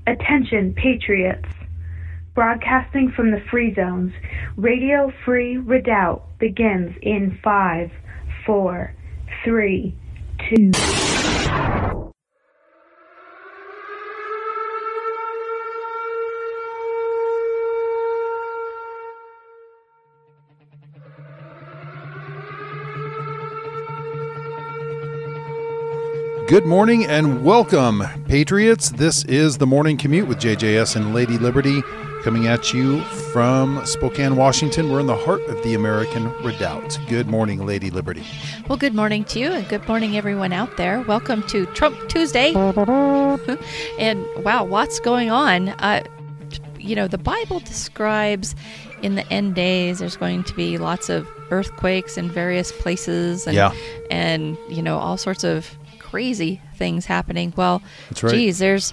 Attention, Patriots! Broadcasting from the Free Zones, Radio Free Redoubt begins in 5, 4, 3, 2... Good morning and welcome, Patriots. This is the Morning Commute with JJS and Lady Liberty, coming at you from Spokane, Washington. We're in the heart of the American Redoubt. Good morning, Lady Liberty. Well, good morning to you, and good morning, everyone out there. Welcome to Trump Tuesday. And wow, what's going on? The Bible describes in the end days there's going to be lots of earthquakes in various places, and all sorts of crazy things happening. Well, that's right. Geez, there's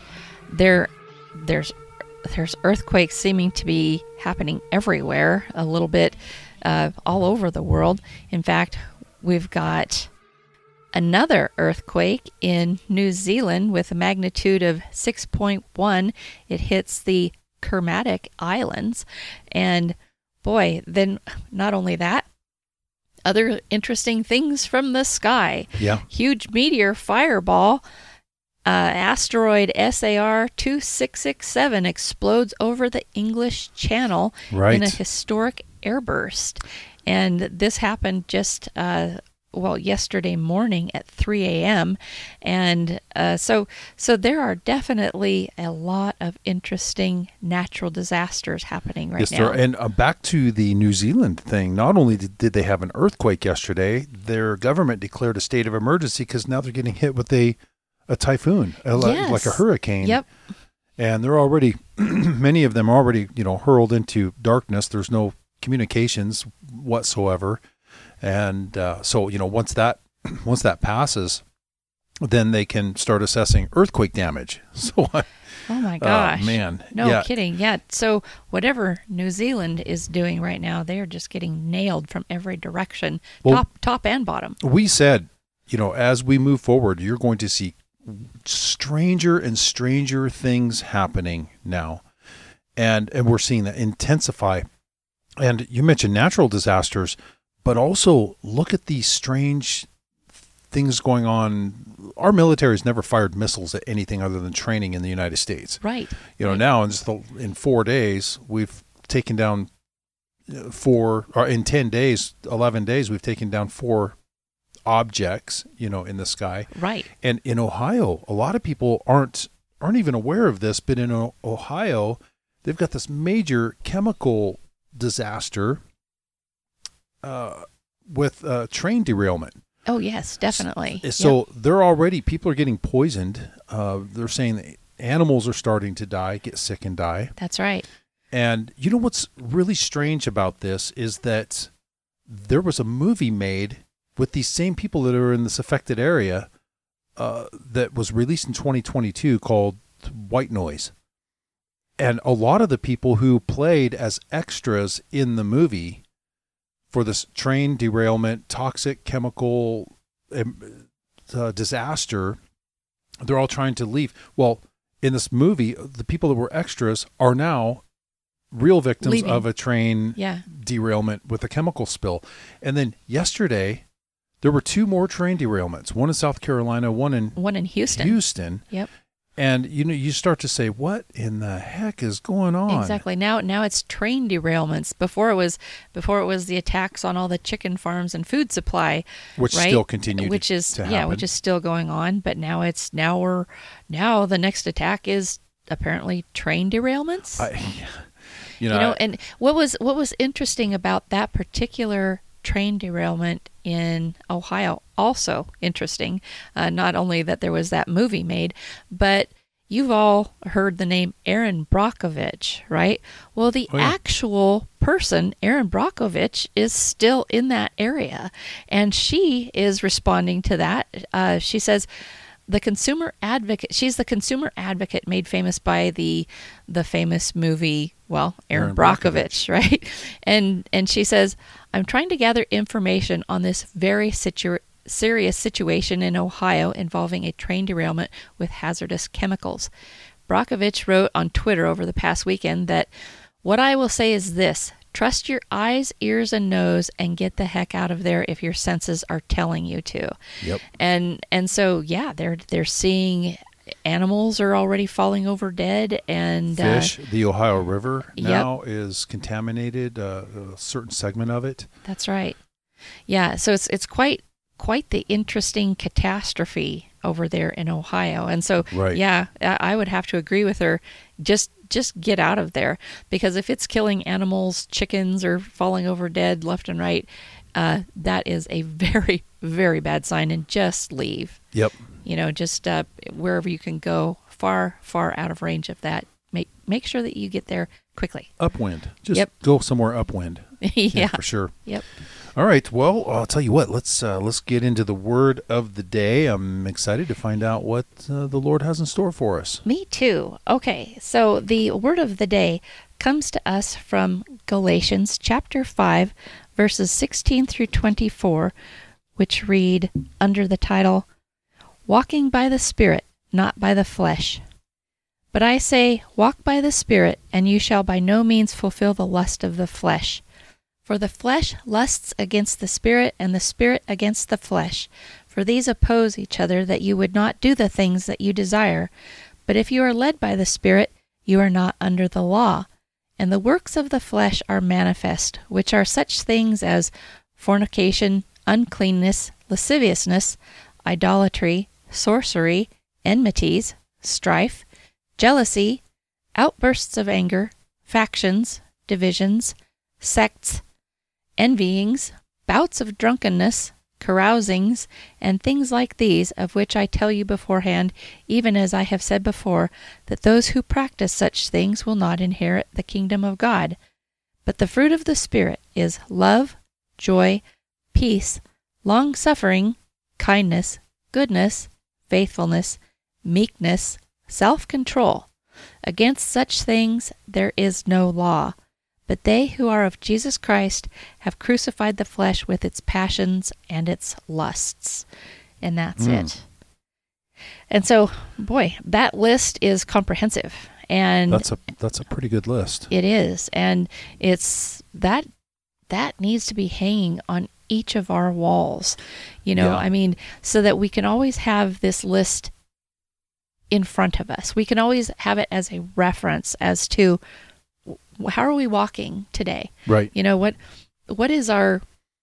earthquakes seeming to be happening everywhere, a little bit all over the world. In fact, we've got another earthquake in New Zealand with a magnitude of 6.1. It hits the Kermadec Islands, and boy, then not only that, other interesting things from the sky. Yeah. Huge meteor fireball, asteroid SAR 2667 explodes over the English Channel in a historic airburst. And this happened just, yesterday morning at 3 a.m. And so there are definitely a lot of interesting natural disasters happening right now. And back to the New Zealand thing, not only did they have an earthquake yesterday, their government declared a state of emergency because now they're getting hit with a typhoon, like a hurricane. Yep. And they're already, many of them are already, hurled into darkness. There's no communications whatsoever. And so once that passes, then they can start assessing earthquake damage. So, oh my gosh, man, no kidding, yeah. So whatever New Zealand is doing right now, they are just getting nailed from every direction, top and bottom. We said, as we move forward, you're going to see stranger and stranger things happening now, and we're seeing that intensify. And you mentioned natural disasters. But also look at these strange things going on. Our military has never fired missiles at anything other than training in the United States. Right. Now in 4 days, we've taken down in 10 days, 11 days, we've taken down 4 objects, in the sky. Right. And in Ohio, a lot of people aren't even aware of this, but in Ohio, they've got this major chemical disaster with train derailment. Oh, yes, definitely. So people are getting poisoned. They're saying that animals are starting to get sick and die. That's right. And what's really strange about this is that there was a movie made with these same people that are in this affected area that was released in 2022 called White Noise. And a lot of the people who played as extras in the movie for this train derailment, toxic chemical disaster, they're all trying to leave. Well, in this movie, the people that were extras are now real victims of a train derailment with a chemical spill. And then yesterday, there were 2 more train derailments, one in South Carolina, one in Houston. Yep. And you start to say, what in the heck is going on? Exactly. Now it's train derailments. Before it was the attacks on all the chicken farms and food supply, which still continue which is still going on. But now the next attack is apparently train derailments. And what was interesting about that particular train derailment in Ohio, also interesting, not only that there was that movie made, but you've all heard the name Erin Brockovich, right? Well, the actual person, Erin Brockovich, is still in that area, and she is responding to that. She says, the consumer advocate, she's the consumer advocate made famous by the famous movie, Erin Brockovich, right? And she says, I'm trying to gather information on this very serious situation in Ohio involving a train derailment with hazardous chemicals. Brockovich wrote on Twitter over the past weekend that what I will say is this: trust your eyes, ears, and nose and get the heck out of there if your senses are telling you to. Yep. And so, yeah, they're seeing animals are already falling over dead, and fish. The Ohio River now is contaminated, a certain segment of it. That's right. Yeah, so it's quite the interesting catastrophe over there in Ohio. And so, yeah, I would have to agree with her. Just get out of there, because if it's killing animals, chickens are falling over dead left and right, that is a very, very bad sign, and just leave. Yep. Just wherever you can go, far, far out of range of that. Make sure that you get there quickly. Upwind. Just go somewhere upwind. Yeah, for sure. Yep. All right. Well, I'll tell you what. Let's get into the word of the day. I'm excited to find out what the Lord has in store for us. Me too. Okay. So the word of the day comes to us from Galatians chapter 5, verses 16 through 24, which read under the title, "Walking by the Spirit, not by the flesh. But I say, walk by the Spirit, and you shall by no means fulfill the lust of the flesh. For the flesh lusts against the Spirit, and the Spirit against the flesh. For these oppose each other, that you would not do the things that you desire. But if you are led by the Spirit, you are not under the law. And the works of the flesh are manifest, which are such things as fornication, uncleanness, lasciviousness, idolatry, sorcery, enmities, strife, jealousy, outbursts of anger, factions, divisions, sects, envyings, bouts of drunkenness, carousings, and things like these, of which I tell you beforehand, even as I have said before, that those who practice such things will not inherit the kingdom of God. But the fruit of the Spirit is love, joy, peace, long-suffering, kindness, goodness, faithfulness, meekness, self-control. Against such things there is no law. But they who are of Jesus Christ have crucified the flesh with its passions and its lusts." And that's it. And so, boy, that list is comprehensive. And that's a pretty good list. It is. And it's that needs to be hanging on each of our walls. I mean, so that we can always have this list in front of us. We can always have it as a reference as to how are we walking today? Right. What is our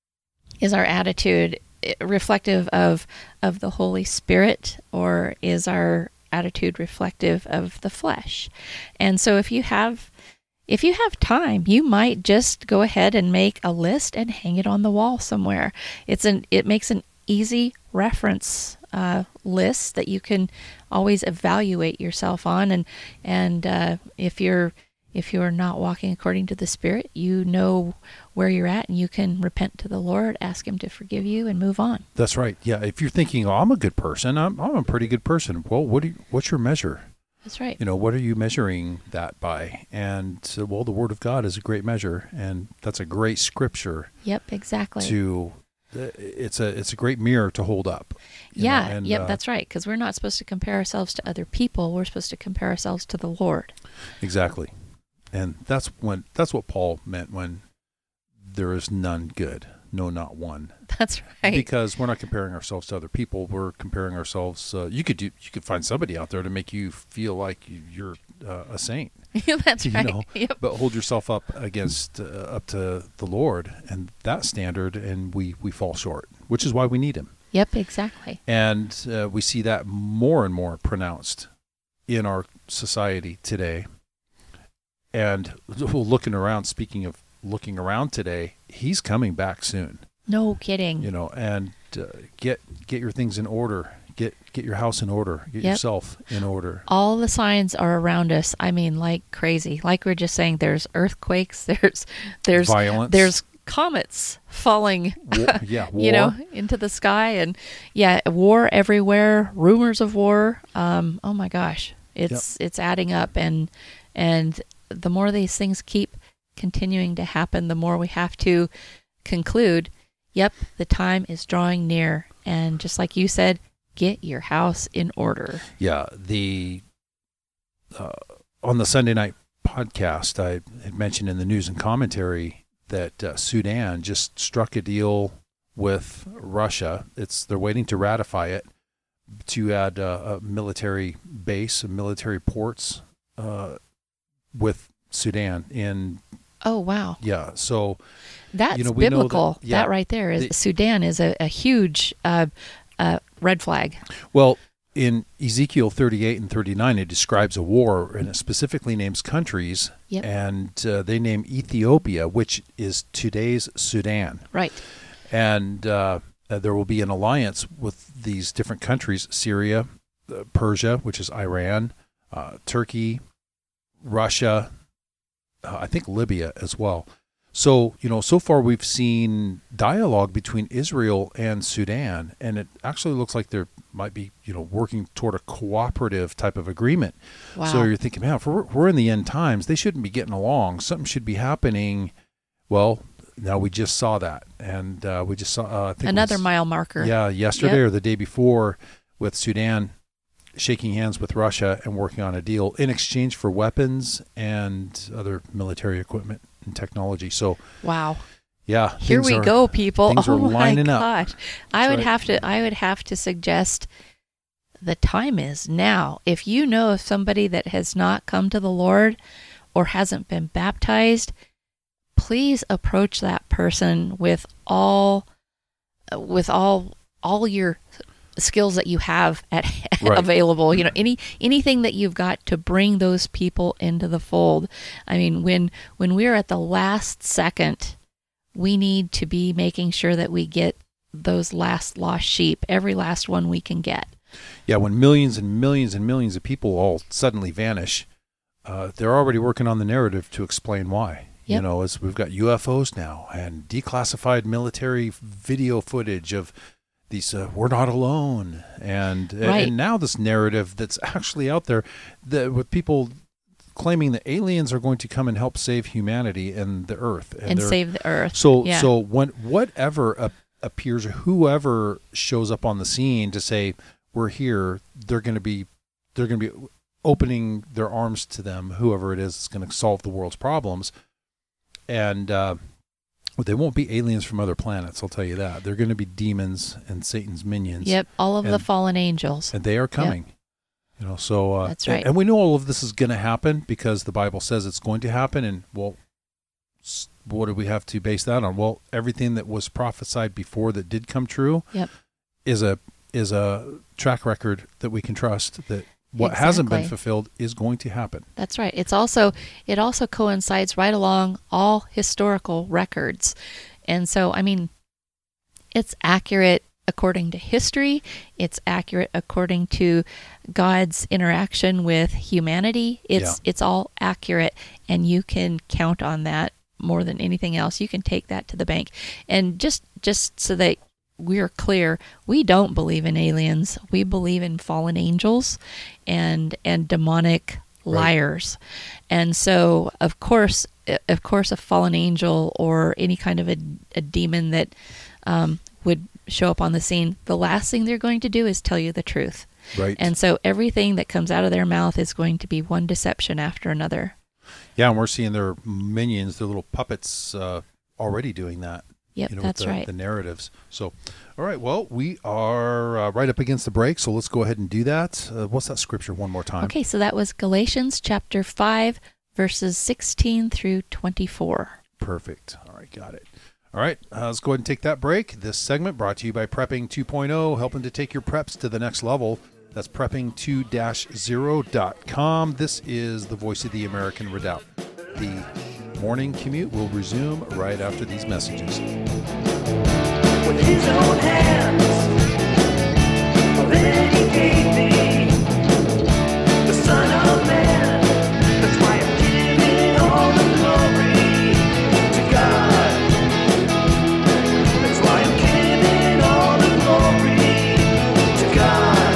attitude reflective of the Holy Spirit, or is our attitude reflective of the flesh? And so if you have time, you might just go ahead and make a list and hang it on the wall somewhere. It makes an easy reference list that you can always evaluate yourself on, and if you're not walking according to the Spirit, you know where you're at, and you can repent to the Lord, ask Him to forgive you, and move on. That's right. Yeah. If you're thinking, "Oh, I'm a good person. I'm a pretty good person." Well, what's your measure? That's right. What are you measuring that by? And the Word of God is a great measure, and that's a great scripture. Yep, exactly. It's a great mirror to hold up. That's right. Because we're not supposed to compare ourselves to other people. We're supposed to compare ourselves to the Lord. Exactly. And that's what Paul meant when there is none good, no, not one. That's right. Because we're not comparing ourselves to other people. We're comparing ourselves. You could find somebody out there to make you feel like you're a saint. That's right. Yep. But hold yourself up against up to the Lord and that standard, and we fall short, which is why we need Him. Yep, exactly. And we see that more and more pronounced in our society today. And speaking of looking around today, He's coming back soon. No kidding. And get your things in order. Get your house in order. Get yourself in order. All the signs are around us. I mean, like crazy. Like we're just saying, there's earthquakes, there's violence, there's comets falling, war. Into the sky, and war everywhere. Rumors of war. Oh my gosh, it's adding up, and the more these things keep continuing to happen, the more we have to conclude, the time is drawing near. And just like you said, get your house in order. Yeah, the on the Sunday night podcast, I had mentioned in the news and commentary that Sudan just struck a deal with Russia. They're waiting to ratify it to add a military base, military ports with Sudan in. Oh, wow. Yeah. So that's we biblical. Know that right there is Sudan is a huge red flag. Well, in Ezekiel 38 and 39, it describes a war, and it specifically names countries, yep. and they name Ethiopia, which is today's Sudan. Right. And there will be an alliance with these different countries: Syria, Persia, which is Iran, Turkey, Russia, I think Libya as well. So, so far we've seen dialogue between Israel and Sudan, and it actually looks like there might be, working toward a cooperative type of agreement. Wow. So you're thinking, man, if we're in the end times, they shouldn't be getting along. Something should be happening. Well, now we just saw that, and we just saw I think another mile marker. Yeah, yesterday or the day before, with Sudan shaking hands with Russia and working on a deal in exchange for weapons and other military equipment and technology. So wow. Yeah. Here we go, people. Things are lining up. My gosh. I would have to suggest the time is now. If you know of somebody that has not come to the Lord or hasn't been baptized, please approach that person with all your skills that you have available. Anything that you've got to bring those people into the fold. I mean, when we're at the last second, we need to be making sure that we get those last lost sheep, every last one we can get. Yeah, when millions and millions and millions of people all suddenly vanish, they're already working on the narrative to explain why. Yep. As we've got UFOs now and declassified military video footage of these, we're not alone. And now this narrative that's actually out there with people claiming that aliens are going to come and help save humanity and the earth. And save the earth. So when whatever appears, whoever shows up on the scene to say, we're here, they're going to be opening their arms to them, whoever it is going to solve the world's problems. And they won't be aliens from other planets, I'll tell you that. They're going to be demons and Satan's minions. Yep, all of the fallen angels. And they are coming. Yep. So that's right. And we know all of this is going to happen because the Bible says it's going to happen. And, well, what do we have to base that on? Well, everything that was prophesied before that did come true is a track record that we can trust, that what hasn't been fulfilled is going to happen. That's right. It also coincides right along all historical records. And so, I mean, it's accurate according to history. It's accurate according to God's interaction with humanity. It's all accurate, and you can count on that more than anything else. You can take that to the bank. And just so that we're clear, we don't believe in aliens. We believe in fallen angels and demonic liars. And so, of course, a fallen angel or any kind of a demon that would show up on the scene, the last thing they're going to do is tell you the truth. Right. And so everything that comes out of their mouth is going to be one deception after another. Yeah, and we're seeing their minions, their little puppets, already doing that. Yep, that's right. The narratives. So, all right, well, we are right up against the break, so let's go ahead and do that. What's that scripture one more time? Okay, so that was Galatians chapter 5, verses 16 through 24. Perfect. All right, got it. All right, let's go ahead and take that break. This segment brought to you by Prepping 2.0, helping to take your preps to the next level. That's prepping2-0.com. This is the voice of the American Redoubt. The morning commute will resume right after these messages. With his own hands, already gave me the Son of Man. That's why I'm giving all the glory to God. That's why I'm giving all the glory to God.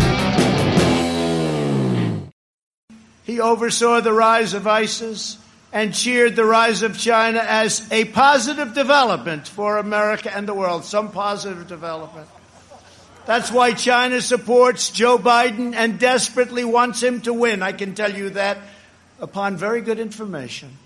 He oversaw the rise of ISIS and cheered the rise of China as a positive development for America and the world, some positive development. That's why China supports Joe Biden and desperately wants him to win. I can tell you that upon very good information.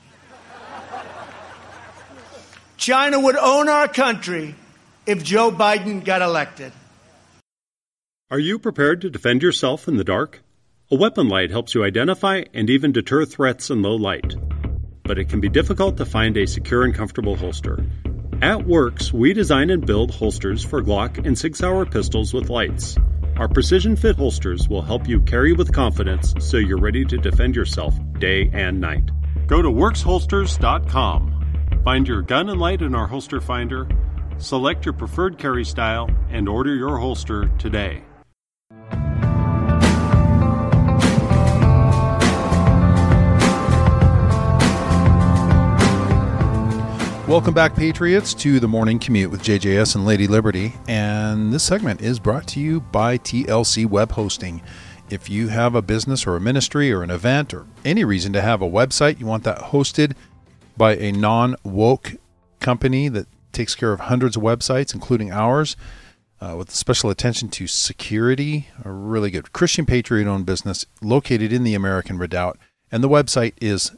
China would own our country if Joe Biden got elected. Are you prepared to defend yourself in the dark? A weapon light helps you identify and even deter threats in low light. But it can be difficult to find a secure and comfortable holster. At Works, we design and build holsters for Glock and Sig Sauer pistols with lights. Our precision fit holsters will help you carry with confidence so you're ready to defend yourself day and night. Go to WorksHolsters.com. Find your gun and light in our holster finder, select your preferred carry style, and order your holster today. Welcome back, Patriots, to the Morning Commute with JJS and Lady Liberty. And this segment is brought to you by TLC Web Hosting. If you have a business or a ministry or an event or any reason to have a website, you want that hosted by a non-woke company that takes care of hundreds of websites, including ours, with special attention to security, a really good Christian Patriot-owned business located in the American Redoubt. And the website is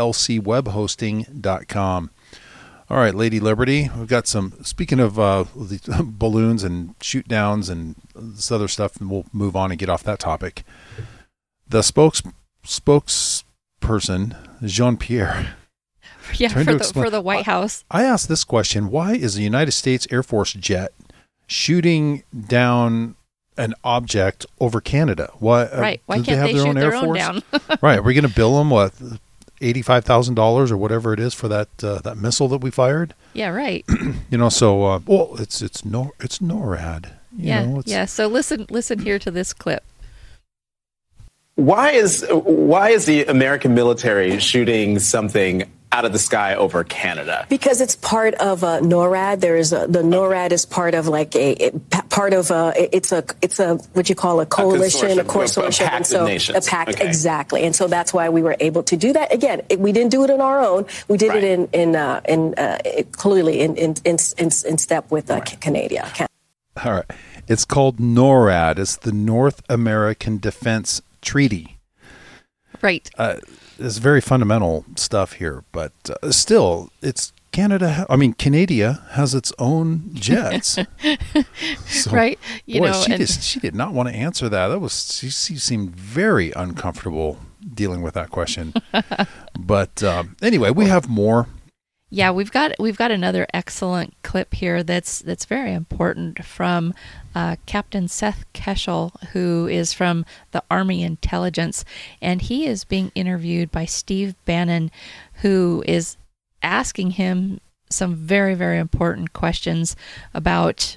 tlcwebhosting.com. All right, Lady Liberty, we've got some, speaking of the balloons and shoot downs and this other stuff, and we'll move on and get off that topic. The spokesperson, Jean-Pierre. Yeah, for the White House. I asked this question: why is the United States Air Force jet shooting down an object over Canada? Why can't they shoot their own down? Right, are we going to bill them what, $85,000 or whatever it is for that missile that we fired? Yeah, right. So it's NORAD. Yeah. So listen here to this clip. Why is the American military shooting something out of the sky over Canada? Because it's part of NORAD. The NORAD is part of it's a what you call a coalition, a consortium, a pact of nations. A pact, okay. Exactly. And so that's why we were able to do that. Again, we didn't do it on our own. We did it clearly in step with Canada. All right, it's called NORAD. It's the North American Defense Treaty. Right. It's very fundamental stuff here, but still, it's Canada. Canada has its own jets. So, right. She did not want to answer that. She seemed very uncomfortable dealing with that question. But anyway, we have more. Yeah, we've got another excellent clip here that's very important from Captain Seth Keshel, who is from the Army Intelligence, and he is being interviewed by Steve Bannon, who is asking him some very, very important questions about,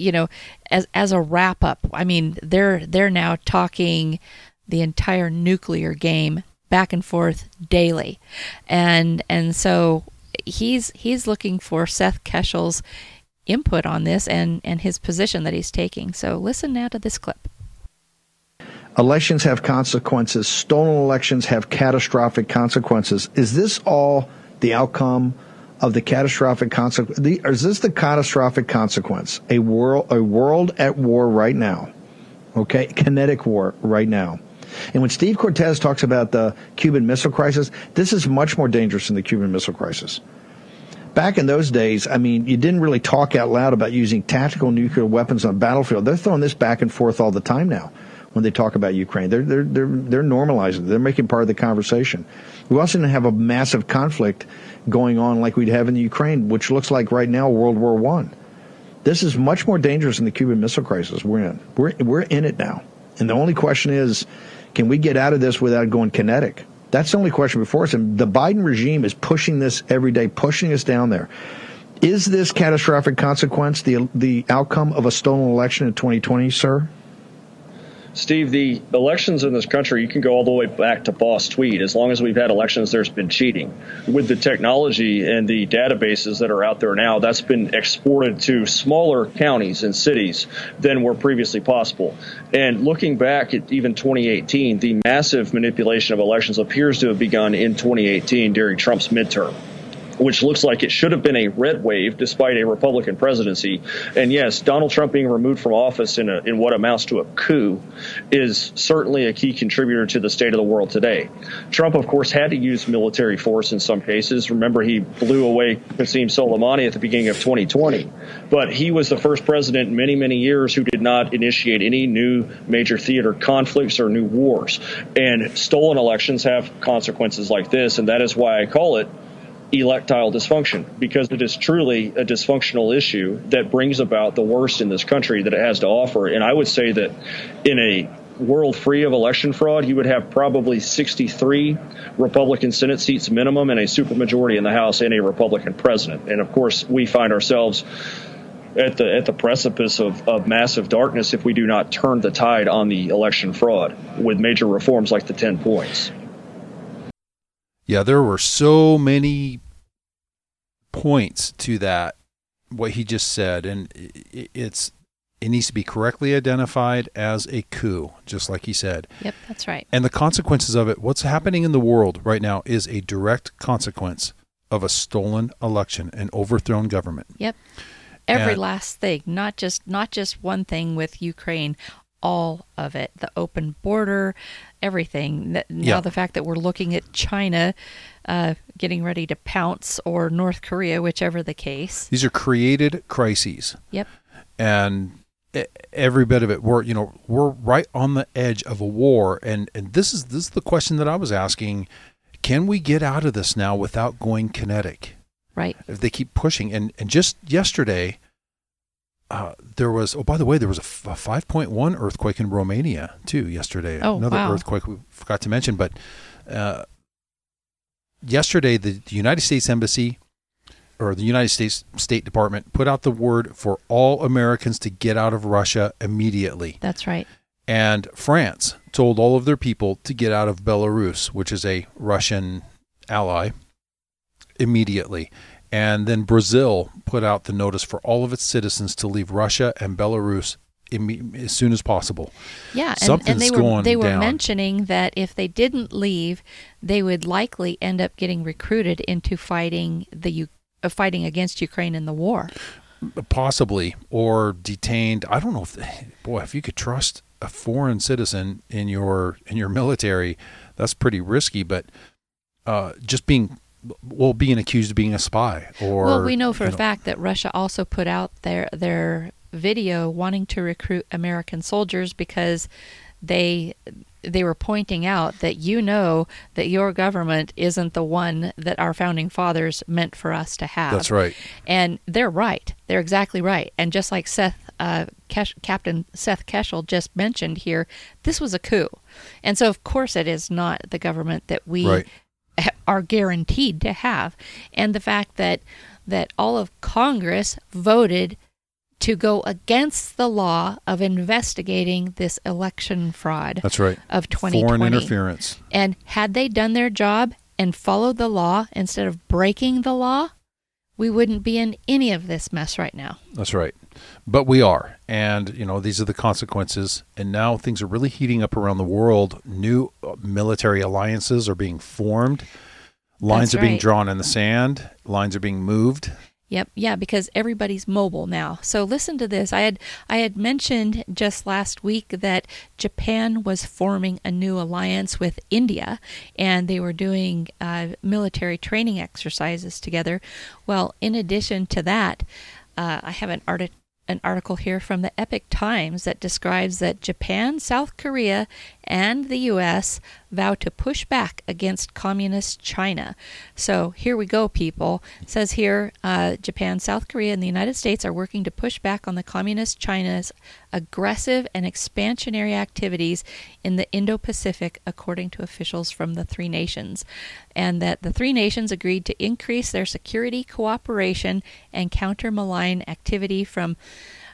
as a wrap up. They're now talking the entire nuclear game back and forth daily, and so he's looking for Seth Keshel's input on this and his position that he's taking. So listen now to this clip. Elections have consequences. Stolen elections have catastrophic consequences. Is this all the outcome of the catastrophic consequence? Is this the catastrophic consequence? A world at war right now. Okay, kinetic war right now. And when Steve Cortez talks about the Cuban Missile Crisis, this is much more dangerous than the Cuban Missile Crisis. Back in those days, you didn't really talk out loud about using tactical nuclear weapons on a battlefield. They're throwing this back and forth all the time now when they talk about Ukraine. They're normalizing it. They're making part of the conversation. We also didn't have a massive conflict going on like we'd have in the Ukraine, which looks like right now World War I. This is much more dangerous than the Cuban Missile Crisis we're in. We're in it now. And the only question is, can we get out of this without going kinetic? That's the only question before us. And the Biden regime is pushing this every day, pushing us down there. Is this catastrophic consequence the outcome of a stolen election in 2020, sir? Steve, the elections in this country, you can go all the way back to Boss Tweed. As long as we've had elections, there's been cheating. With the technology and the databases that are out there now, that's been exported to smaller counties and cities than were previously possible. And looking back at even 2018, the massive manipulation of elections appears to have begun in 2018 during Trump's midterm, which looks like it should have been a red wave despite a Republican presidency. And yes, Donald Trump being removed from office in what amounts to a coup is certainly a key contributor to the state of the world today. Trump, of course, had to use military force in some cases. Remember, he blew away Qasem Soleimani at the beginning of 2020. But he was the first president in many, many years who did not initiate any new major theater conflicts or new wars. And stolen elections have consequences like this, and that is why I call it electile dysfunction, because it is truly a dysfunctional issue that brings about the worst in this country that it has to offer. And I would say that in a world free of election fraud, you would have probably 63 Republican Senate seats minimum and a supermajority in the House and a Republican president. And of course, we find ourselves at the precipice of massive darkness if we do not turn the tide on the election fraud with major reforms like the 10 points. Yeah, there were so many points to that, what he just said, and it needs to be correctly identified as a coup, just like he said. Yep, that's right. And the consequences of it, what's happening in the world right now is a direct consequence of a stolen election, an overthrown government. Yep. Every last thing, not just one thing with Ukraine, all of it, the open border, everything. Now the fact that we're looking at China getting ready to pounce, or North Korea, whichever the case. These are created crises. Yep. And every bit of it, we're right on the edge of a war, and this is the question that I was asking: can we get out of this now without going kinetic? Right. If they keep pushing, and just yesterday, there was, by the way, there was a 5.1 earthquake in Romania too yesterday. Oh, another wow. earthquake we forgot to mention, but yesterday the United States Embassy, or the United States State Department, put out the word for all Americans to get out of Russia immediately. That's right. And France told all of their people to get out of Belarus, which is a Russian ally, immediately. And then Brazil put out the notice for all of its citizens to leave Russia and Belarus as soon as possible. Yeah, Something's and they were down. mentioning that if they didn't leave, they would likely end up getting recruited into fighting against Ukraine in the war. Possibly, or detained. I don't know if you could trust a foreign citizen in your military, that's pretty risky. But just being accused of being a spy, or well, we know for a fact that Russia also put out their video wanting to recruit American soldiers because they were pointing out that that your government isn't the one that our founding fathers meant for us to have. That's right. And they're right. They're exactly right. And just like Captain Seth Keshel just mentioned here, this was a coup. And so, of course, it is not the government that we are guaranteed to have. And the fact that all of Congress voted to go against the law of investigating this election fraud. That's right. Of 2020. Foreign interference. And had they done their job and followed the law instead of breaking the law, we wouldn't be in any of this mess right now. That's right. But we are. And, these are the consequences. And now things are really heating up around the world. New military alliances are being formed. Lines are being drawn in the sand. Lines are being moved. Yep. Yeah, because everybody's mobile now. So listen to this. I had mentioned just last week that Japan was forming a new alliance with India, and they were doing military training exercises together. Well, in addition to that, I have an article here from the Epoch Times that describes that Japan, South Korea, and the U.S. vow to push back against communist China. So here we go, people. It says here, Japan, South Korea, and the United States are working to push back on the communist China's aggressive and expansionary activities in the Indo-Pacific, according to officials from the three nations. And that the three nations agreed to increase their security cooperation and counter malign activity from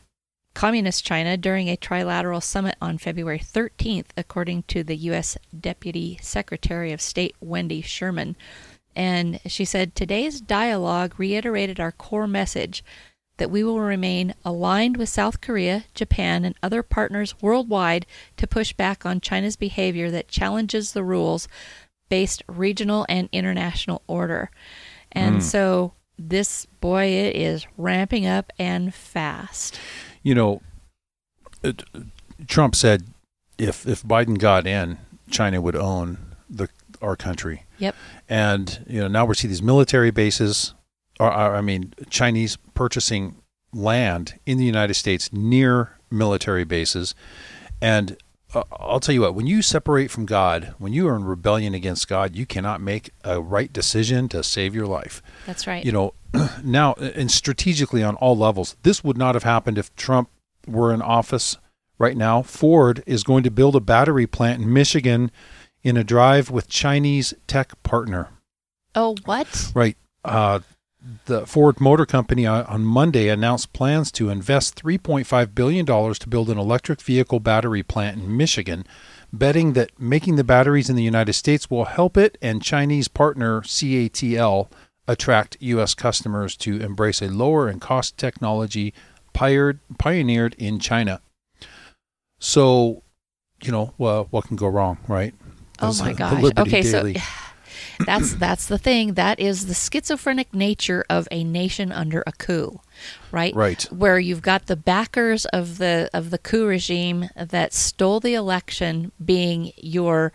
Communist China during a trilateral summit on February 13th, according to the U.S. Deputy Secretary of State Wendy Sherman. And she said, today's dialogue reiterated our core message that we will remain aligned with South Korea, Japan, and other partners worldwide to push back on China's behavior that challenges the rules-based regional and international order. And so this, boy, it is ramping up and fast. You know, Trump said if Biden got in, China would own our country. Yep. And, you know, now we see these military bases, Chinese purchasing land in the United States near military bases. And I'll tell you what, when you separate from God, when you are in rebellion against God, you cannot make a right decision to save your life. That's right. You know, now, and strategically on all levels, this would not have happened if Trump were in office right now. Ford is going to build a battery plant in Michigan in a drive with Chinese tech partner. Oh, what? Right. The Ford Motor Company on Monday announced plans to invest $3.5 billion to build an electric vehicle battery plant in Michigan, betting that making the batteries in the United States will help it and Chinese partner CATL attract U.S. customers to embrace a lower-in-cost technology pioneered in China. So, you know, well, what can go wrong, right? Oh my gosh. Okay, so that's the thing. That is the schizophrenic nature of a nation under a coup, right? Right. Where you've got the backers of the coup regime that stole the election being your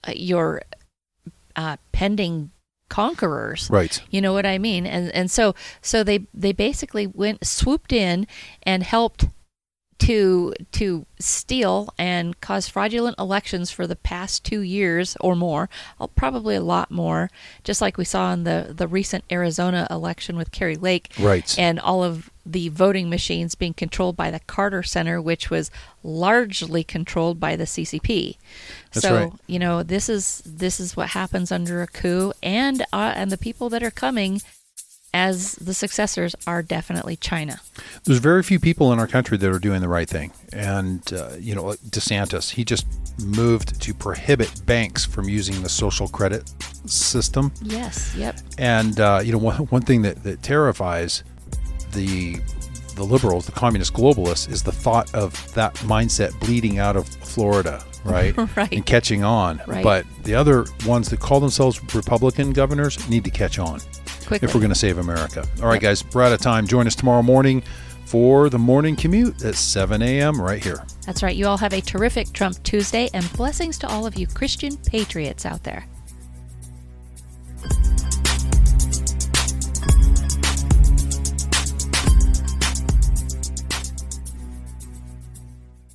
pending conquerors. Right. You know what I mean? And so they basically swooped in and helped to steal and cause fraudulent elections for the past 2 years or more, probably a lot more, just like we saw in the recent Arizona election with Kerry Lake. Right. And all of the voting machines being controlled by the Carter Center, which was largely controlled by the CCP. That's right. You know, this is what happens under a coup, and the people that are coming as the successors are definitely China. There's very few people in our country that are doing the right thing. And, you know, like DeSantis, he just moved to prohibit banks from using the social credit system. Yes, yep. And, you know, one thing that terrifies the liberals, the communist globalists, is the thought of that mindset bleeding out of Florida, right? Right. And catching on. Right. But the other ones that call themselves Republican governors need to catch on. Quickly. If we're going to save America. All right, guys, we're out of time. Join us tomorrow morning for the morning commute at 7 a.m. right here. That's right. You all have a terrific Trump Tuesday, and blessings to all of you Christian patriots out there.